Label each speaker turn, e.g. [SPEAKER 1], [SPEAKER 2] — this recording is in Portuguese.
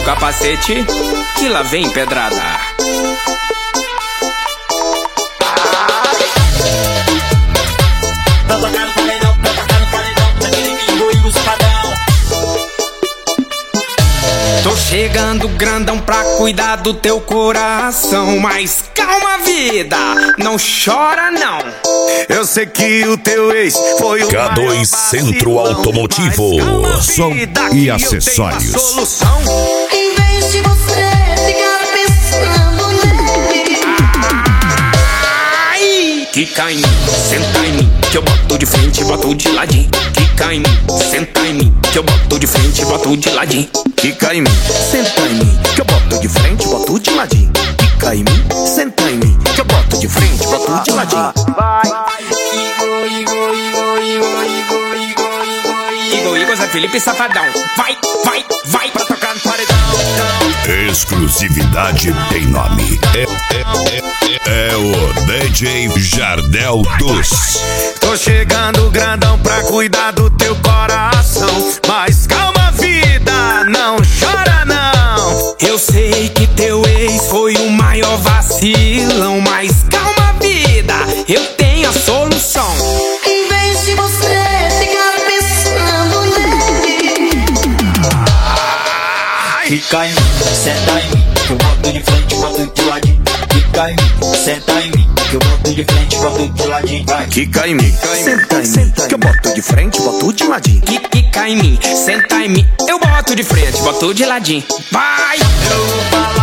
[SPEAKER 1] capacete, que lá vem pedrada.
[SPEAKER 2] Pra tocar no paredão, daquele bingo e os padrão.
[SPEAKER 1] Tô chegando grandão pra cuidar do teu coração. Mas calma, vida, não chora não.
[SPEAKER 3] Eu sei que o teu ex foi o
[SPEAKER 4] K2 Centro Automotivo, som e acessórios.
[SPEAKER 5] Em vez de você ficar pensando nele,
[SPEAKER 1] Ai, quica em mim, senta em mim, que eu boto de frente e boto de ladinho. Quica em mim, senta em mim, que eu boto de frente e boto de ladinho.
[SPEAKER 3] Quica em mim, senta em mim, que eu boto de frente, boto de ladinho. Quica em mim, senta em mim, que eu boto de frente, boto de ladinho.
[SPEAKER 1] Igor, Zé Felipe Safadão. Vai, vai, vai pra tocar no paredão.
[SPEAKER 4] Exclusividade tem nome. É o DJ Jardel dos.
[SPEAKER 3] Tô chegando grandão pra cuidar do teu coração. Mas calma, vida, não chora não.
[SPEAKER 1] Eu sei que teu ex foi o maior vacilão. Mas calma, vida, eu tenho a solução.
[SPEAKER 5] em vez de você ficar pensando nele,
[SPEAKER 2] Fica em mim, senta em mim, que eu boto de frente, boto de ladinho. Fica em mim, senta em mim, que eu boto de frente, boto de ladinho. Vai.
[SPEAKER 3] Quica em mim, senta em mim, que eu boto de frente, boto de ladinho.
[SPEAKER 1] Quica em mim, senta em mim, eu boto de frente, boto de ladinho. Vai!
[SPEAKER 2] Eu vou falar